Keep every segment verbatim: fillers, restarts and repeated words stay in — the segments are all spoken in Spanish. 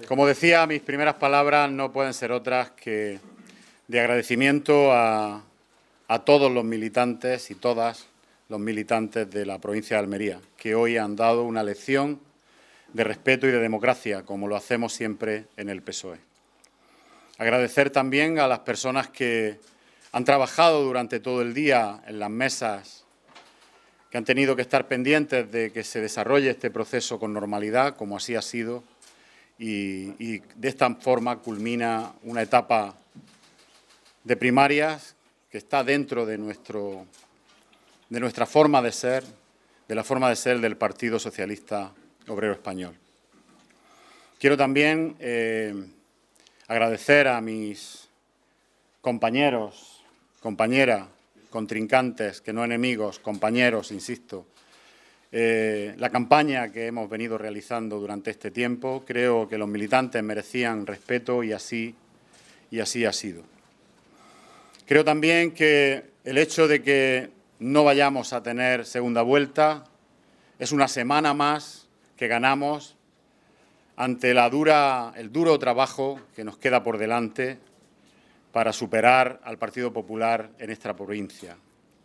Como decía, mis primeras palabras no pueden ser otras que de agradecimiento a, a todos los militantes y todas los militantes de la provincia de Almería, que hoy han dado una lección de respeto y de democracia, como lo hacemos siempre en el P S O E. Agradecer también a las personas que han trabajado durante todo el día en las mesas, que han tenido que estar pendientes de que se desarrolle este proceso con normalidad, como así ha sido, y, y de esta forma culmina una etapa de primarias que está dentro de, nuestro, de nuestra forma de ser, de la forma de ser del Partido Socialista Obrero Español. Quiero también eh, agradecer a mis compañeros, compañeras, contrincantes, que no enemigos, compañeros, insisto, eh, la campaña que hemos venido realizando durante este tiempo. Creo que los militantes merecían respeto y así, y así ha sido. Creo también que el hecho de que no vayamos a tener segunda vuelta es una semana más que ganamos ante la dura, el duro trabajo que nos queda por delante para superar al Partido Popular en esta provincia.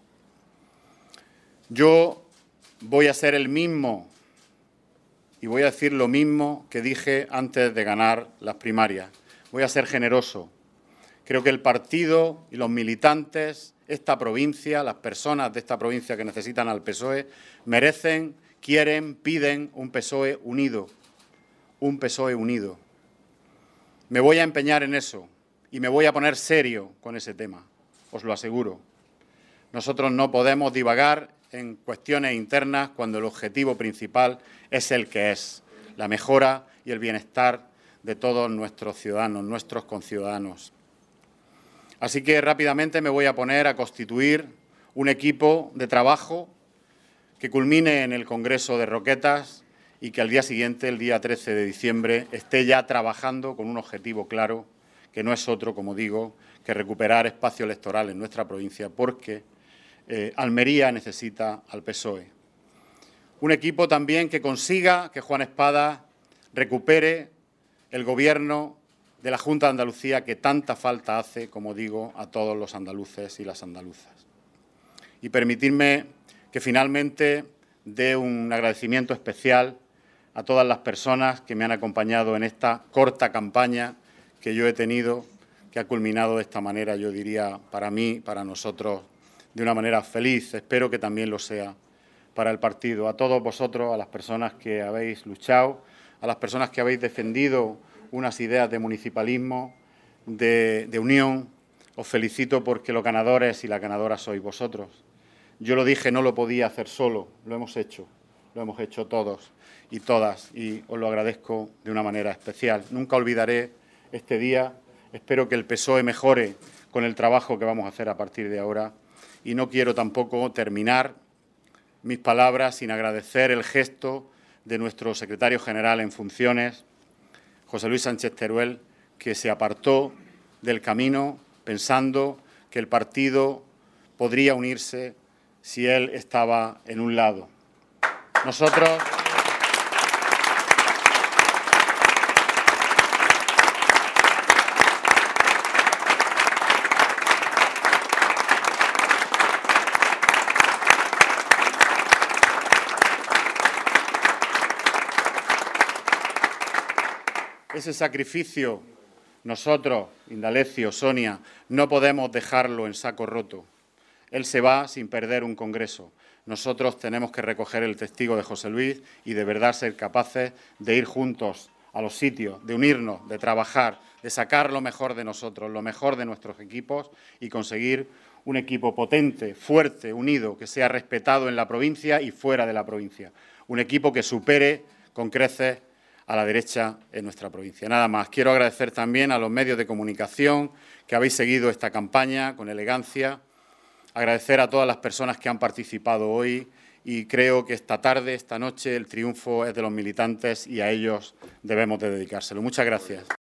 Yo voy a ser el mismo y voy a decir lo mismo que dije antes de ganar las primarias. Voy a ser generoso. Creo que el partido y los militantes, esta provincia, las personas de esta provincia que necesitan al P S O E, merecen, quieren, piden un P S O E unido, un P S O E unido. Me voy a empeñar en eso. Y me voy a poner serio con ese tema, os lo aseguro. Nosotros no podemos divagar en cuestiones internas cuando el objetivo principal es el que es, la mejora y el bienestar de todos nuestros ciudadanos, nuestros conciudadanos. Así que rápidamente me voy a poner a constituir un equipo de trabajo que culmine en el Congreso de Roquetas y que al día siguiente, el día trece de diciembre, esté ya trabajando con un objetivo claro, que no es otro, como digo, que recuperar espacio electoral en nuestra provincia, porque eh, Almería necesita al P S O E. Un equipo también que consiga que Juan Espadas recupere el gobierno de la Junta de Andalucía que tanta falta hace, como digo, a todos los andaluces y las andaluzas. Y permitidme que finalmente dé un agradecimiento especial a todas las personas que me han acompañado en esta corta campaña que yo he tenido, que ha culminado de esta manera, yo diría, para mí, para nosotros, de una manera feliz. Espero que también lo sea para el partido. A todos vosotros, a las personas que habéis luchado, a las personas que habéis defendido unas ideas de municipalismo, de, de unión, os felicito porque los ganadores y las ganadoras sois vosotros. Yo lo dije, no lo podía hacer solo, lo hemos hecho, lo hemos hecho todos y todas, y os lo agradezco de una manera especial. Nunca olvidaré este día. Espero que el P S O E mejore con el trabajo que vamos a hacer a partir de ahora y no quiero tampoco terminar mis palabras sin agradecer el gesto de nuestro secretario general en funciones, José Luis Sánchez Teruel, que se apartó del camino pensando que el partido podría unirse si él estaba en un lado. Nosotros ese sacrificio, nosotros, Indalecio, Sonia, no podemos dejarlo en saco roto. Él se va sin perder un congreso. Nosotros tenemos que recoger el testigo de José Luis y de verdad ser capaces de ir juntos a los sitios, de unirnos, de trabajar, de sacar lo mejor de nosotros, lo mejor de nuestros equipos y conseguir un equipo potente, fuerte, unido, que sea respetado en la provincia y fuera de la provincia. Un equipo que supere con creces a la derecha en nuestra provincia. Nada más. Quiero agradecer también a los medios de comunicación que habéis seguido esta campaña con elegancia, agradecer a todas las personas que han participado hoy y creo que esta tarde, esta noche, el triunfo es de los militantes y a ellos debemos de dedicárselo. Muchas gracias.